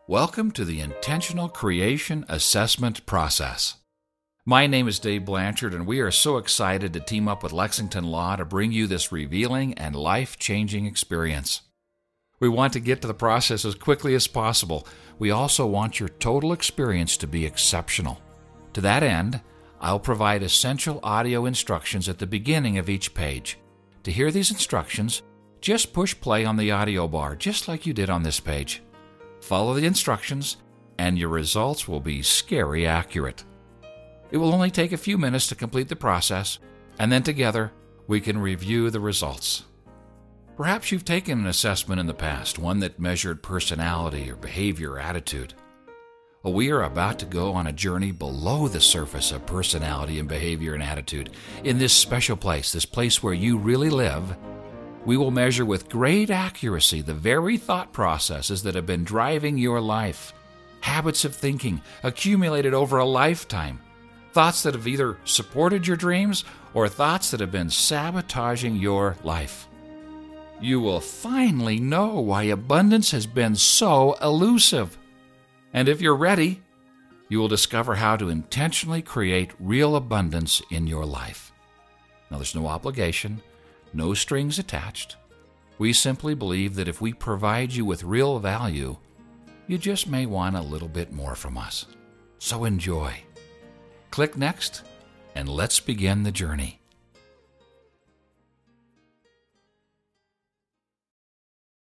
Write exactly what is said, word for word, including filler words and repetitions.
Welcome to the Intentional Creation Assessment Process. My name is Dave Blanchard, and we are so excited to team up with Lexington Law to bring you this revealing and life-changing experience. We want to get to the process as quickly as possible. We also want your total experience to be exceptional. To that end, I'll provide essential audio instructions at the beginning of each page. To hear these instructions, just push play on the audio bar, just like you did on this page. Follow the instructions, and your results will be scary accurate. It will only take a few minutes to complete the process, and then together we can review the results. Perhaps you've taken an assessment in the past, one that measured personality or behavior or attitude. Well, we are about to go on a journey below the surface of personality and behavior and attitude. In this special place, this place where you really live, we will measure with great accuracy the very thought processes that have been driving your life, habits of thinking accumulated over a lifetime, thoughts that have either supported your dreams or thoughts that have been sabotaging your life. You will finally know why abundance has been so elusive. And if you're ready, you will discover how to intentionally create real abundance in your life. Now, there's no obligation, no strings attached. We simply believe that if we provide you with real value, you just may want a little bit more from us. So enjoy. Click next, and let's begin the journey.